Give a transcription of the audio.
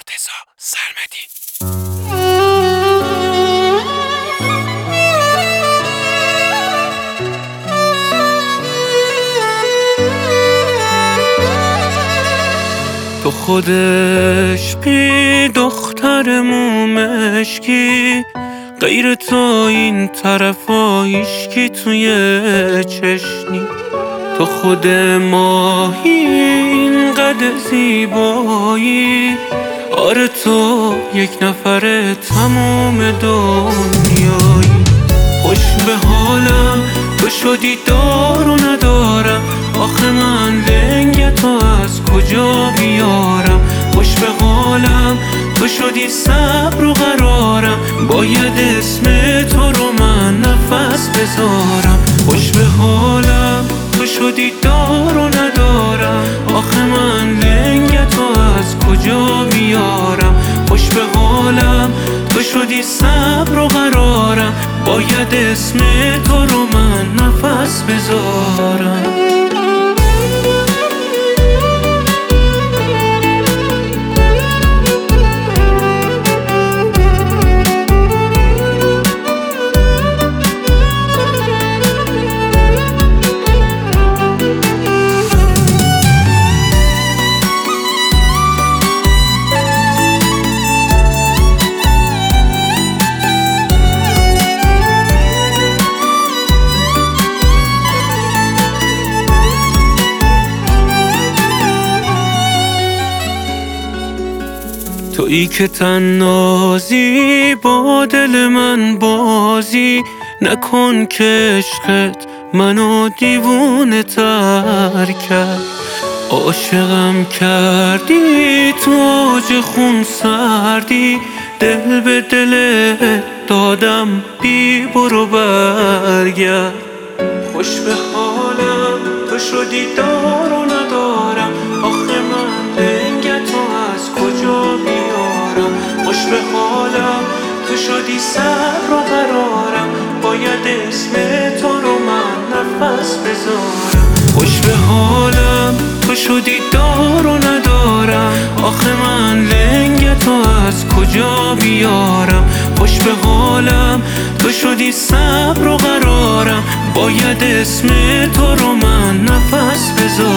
مرتضی سرمدی. تو خود عشقی دختر مومشکی، غیر تو این طرفا هیچکی توی چشنی. تو خود ماهی اینقدر زیبایی، آره تو یک نفر تموم دنیایی. خوش به حالم تو شدی دار و ندارم، آخه من لنگ تو از کجا بیارم. خوش به حالم تو شدی صبر و قرارم، باید اسم تو رو من نفس بذارم. خوش به حالم تو شدی دار و ندارم، آخه من لنگ تو از کجا بیارم. خوش به حالم تو شدی صبر و قرارم، باید اسم تو رو من نفس بذارم. تویی که تنازی با دل من بازی، نکن که عشقت منو دیوونه تر کرد. عاشقم کردی تو اوج خون سردی، دل به دلت دادم بی برو برگرد. خوش به حالم تو شدی دار و ندارم، آخه من لنگ تو از کجا بیارم. خوش به حالم تو شدی صبر و قرارم، باید اسم تو رو من نفس بذارم. خوش به حالم تو شدی دار و ندارم، آخه من لنگ تو از کجا بیارم. خوش به حالم تو شدی صبر و قرارم، باید اسم تو رو من نفس بذارم.